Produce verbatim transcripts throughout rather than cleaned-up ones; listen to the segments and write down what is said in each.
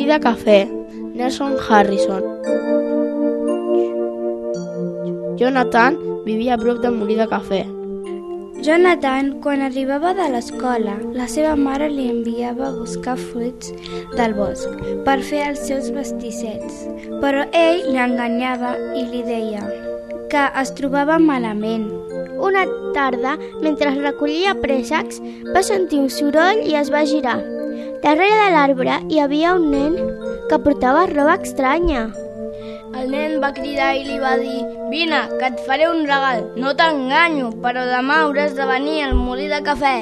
molí de cafè. Nelson Harrison. Jonathan vivia a prop del molí de cafè. Jonathan, quan arribava de l'escola, la seva mare li enviava a buscar fruits del bosc per fer els seus pastissets, però ell l'enganyava i li deia que es trobava malament. Una tarda, mentre recollia préssecs, va sentir un soroll i es va girar. Darrere de l'arbre hi havia un nen que portava roba estranya. El nen va cridar i li va dir: «Vine, que et faré un regal. No t'enganyo, però demà hauràs de venir al molí de cafè».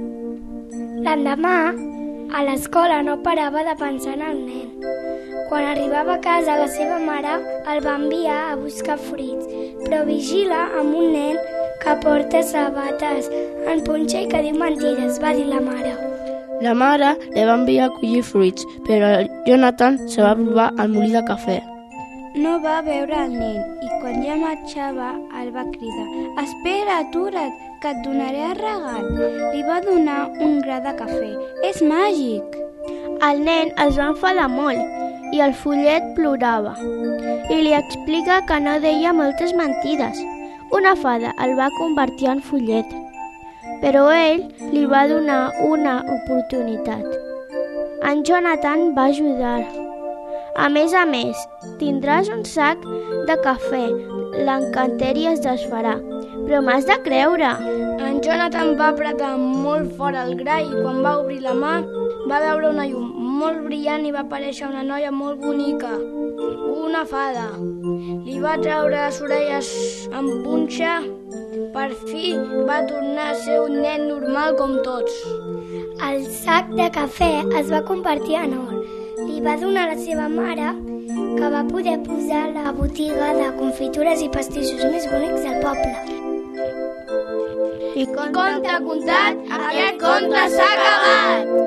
L'endemà, a l'escola no parava de pensar en el nen. Quan arribava a casa, la seva mare el va enviar a buscar fruits, però vigila amb un nen que porta sabates en punxa i que diu mentides, va dir la mare. La mare li va enviar a collir fruits, però Jonathan se va provar al molí de cafè. No va veure el nen i quan ja marxava el va cridar: «Espera, atura't, que et donaré el regal». Li va donar un gra de cafè. «És màgic!» El nen es va enfadar molt i el follet plorava i li explica que no deia moltes mentides. Una fada el va convertir en follet, però ell li va donar una oportunitat. En Jonathan va ajudar. A més a més, tindràs un sac de cafè, l'encanteri es desfarà, però m'has de creure. En Jonathan va apretar molt fort el gra i quan va obrir la mà va veure una llum molt brillant i va aparèixer una noia molt bonica, una fada. Li va treure les orelles amb punxa. Per fi va tornar a ser un nen normal com tots. El sac de cafè es va convertir en or. Li va donar a la seva mare, que va poder posar la botiga de confitures i pastissos més bonics del poble. I conte contat, aquest conte s'ha acabat!